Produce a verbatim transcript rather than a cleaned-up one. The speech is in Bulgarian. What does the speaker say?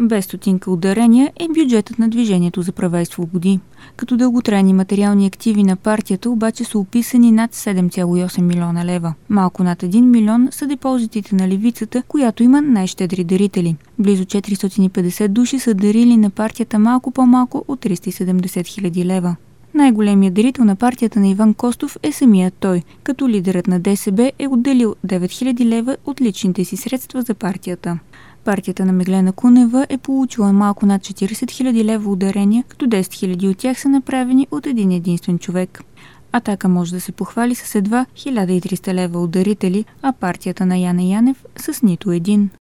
Без стотинка от дарения е бюджетът на Движението за права и свободи. Като дълготрайни материални активи на партията обаче са описани над седем цяло и осем милиона лева. Малко над един милион са депозитите на левицата, която има най-щедри дарители. Близо четиристотин и петдесет души са дарили на партията малко по-малко от триста и седемдесет хиляди лева. Най-големият дарител на партията на Иван Костов е самият той, като лидерът на ДСБ е отделил девет хиляди лева от личните си средства за партията. Партията на Меглена Кунева е получила малко над четиридесет хиляди лева от дарения, като десет хиляди от тях са направени от един единствен човек. Атака може да се похвали с едва хиляда и триста лева от дарители, а партията на Яне Янев с нито един.